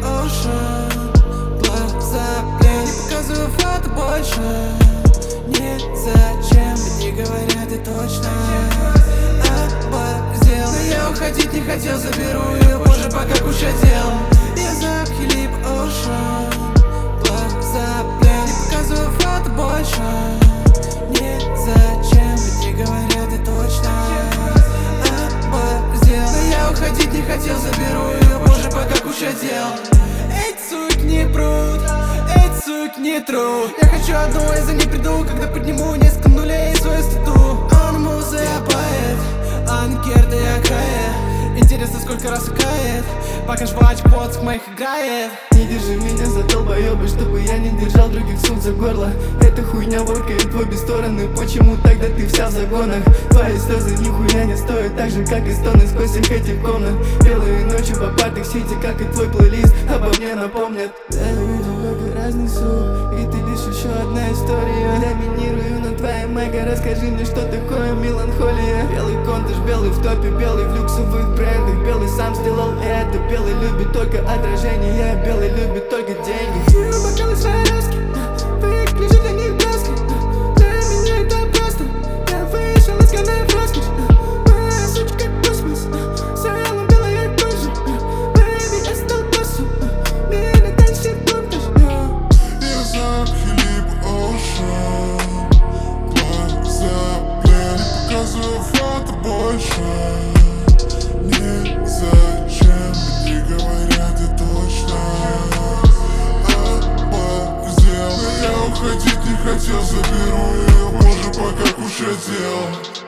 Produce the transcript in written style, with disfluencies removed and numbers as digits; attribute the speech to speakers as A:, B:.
A: Ocean. Глаза плен, не показываю фото больше. Нет, зачем, мне говорят и точно оборзел. Но я уходить не хотел, заберу ее позже, пока куча дел. Я запахи либо Ocean. Глаза плен, не показываю фото больше. Нет, зачем, мне говорят и точно оборзел. Но я уходить не хотел, заберу ее позже, пока куча дел. Эти суки не прут, эти суки не тру. Я хочу одну, я за ней приду, когда подниму несколько нулей свою стату. Он муза, я поэт, анкерда, я кает. Интересно, сколько раз укает, пока жвачка поцк моих играет.
B: Не держи меня за долбоёбы, чтобы я не держал других сук за горло. Эта хуйня воркает в обе стороны, почему тогда ты вся в загонах? Твои слезы нихуя не стоят, так же как и стоны сквозь всех этих комнат. Белые ночи в апартах сити, как и твой плейлист, обо мне напомнят. Я видел много разных сук, и ты лишь еще одна история. Доминирую на твоем эго, расскажи мне, что такое меланхолия. Белый контуш, белый в топе, белый в люксовых брендах. Белый сам сделал это, белый любит только отражение, белый любит только деньги. Фью, бокалы сварёвски, выключи для них доски. Для меня это просто, я вышел из канала в роскошь. Моя сучка как космос, салом белая кожа. Baby, я стал боссом, меня танцует доктор.
C: Я запахи либо Ocean. Глаза плен, не показываю фото больше. Нет, зачем, мне говорят и точно оборзел. Но я уходить не хотел, заберу ее позже, пока куча дел.